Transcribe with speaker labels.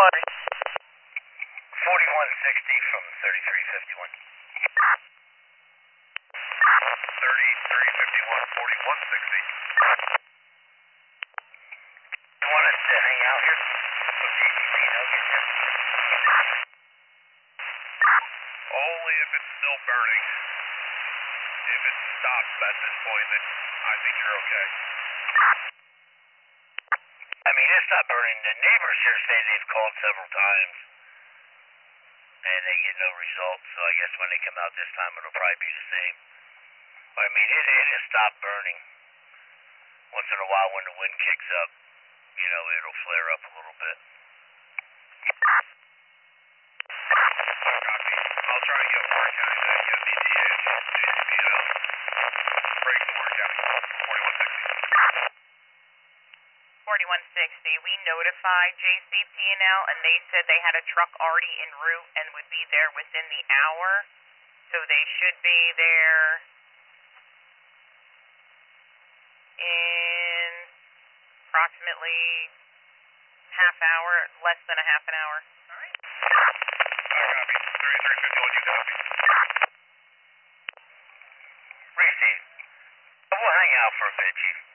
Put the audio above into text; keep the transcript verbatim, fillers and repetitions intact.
Speaker 1: forty-one sixty from thirty-three fifty-one.
Speaker 2: thirty-three fifty-one, forty-one sixty.
Speaker 1: You want us to hang out here? So J C P no get there?
Speaker 2: Only if it's still burning. If it stops at this point, then I think you're okay.
Speaker 1: I mean, it's not burning. The neighbors here say they've called several times, and they get no results. So I guess when they come out this time, it'll probably be the same. But I mean, it, it has stopped burning. Once in a while, when the wind kicks up, you know, it'll flare up a little bit.
Speaker 2: Copy. I'll try and get Warren County to get the D A and J C P N L. Break to Warren County. forty-one sixty.
Speaker 3: forty-one sixty, we notified J C P N L and they said they had a truck already en route and would be there within the hour. So they should be there in approximately half hour, less than a half an hour.
Speaker 2: Alright. I copy. thirty-three fifty-one, you copy.
Speaker 1: Receive. We'll hang out for a bit, Chief.